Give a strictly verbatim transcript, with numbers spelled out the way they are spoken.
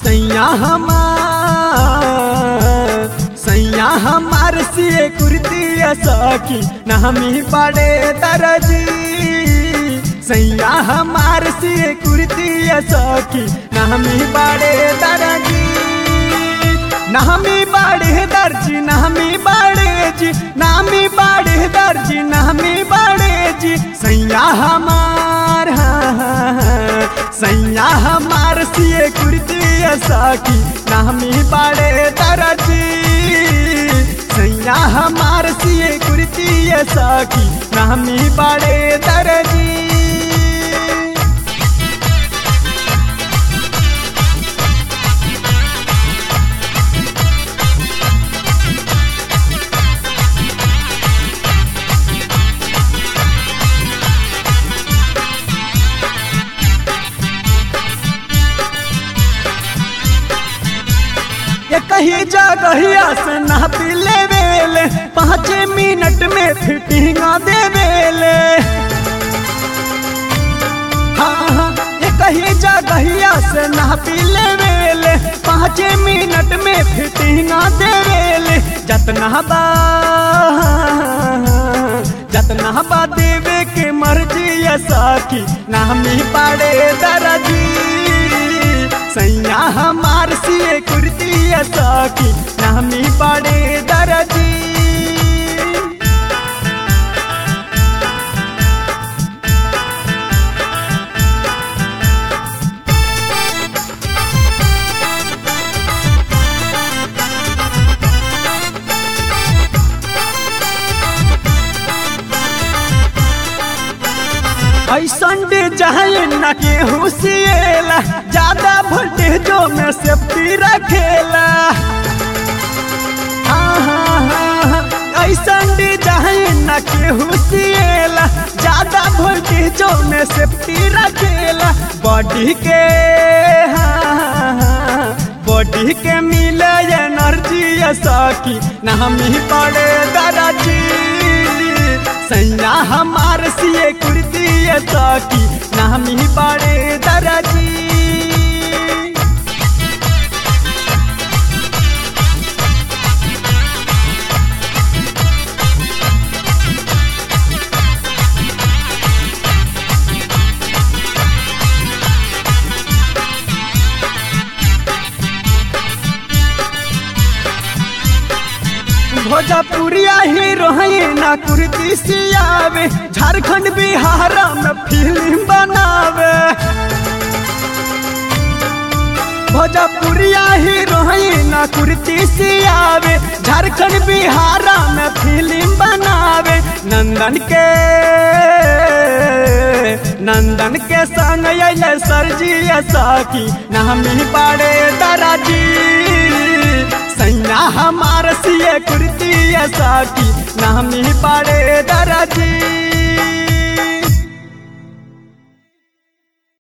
सैया हमार सैया हमार सिए कुर्ती सखी नामी बड़े दर्जी सैया हमार सिए कुर्ती सखी नामी बड़े दर्जी नामी बड़े दर्जी नामी बड़े जी नामी बड़े दर्जी नामी बड़े जी सैया हमार सैया हमार सिए कुर्ती सखी नामी बड़े दर्जी सैया हमार सिए कुर्ती सखी नामी बड़े दर्जी कहीं जगहिया से नापी ले वेले पाँच मिनट में फिटिंग दे वेले हाँ हाँ ये कहीं जगहिया से नापी ले वेले पाँच मिनट में फिटिंग दे वेले जतना बा जतना बा देवे के मर्जी सखी नामी पड़े दर्जी सैया हमार सिए कुर्ती सखी नामी पड़े दर्जी ऐसन डिजाइन न के हुसिएला ज्यादा वोल्टेजो में सेफ्टी रखेला हाँ हाँ हाँ ऐसन डिजाइन न के हुसिएला ज्यादा वोल्टेजो में सेफ्टी रखेला बॉडी के हाँ बॉडी के मिले एनर्जी सखी नामी पड़े दर्जी सैया हमार सिए कुर्ती सखी नामी पड़े दर्जी भोजपुरिया हीरोइन कुर्ती सियावे झारखंड बिहार में फिल्म बनावे भोजपुरिया हीरोइन कुर्ती सियावे झारखंड बिहार में फिल्म बनावे नंदन के नंदन के संग अइले सरजी सखी नामी पड़े दर्जी सैया हमार सिए कुर्ती सखी नामी पड़े दर्जी।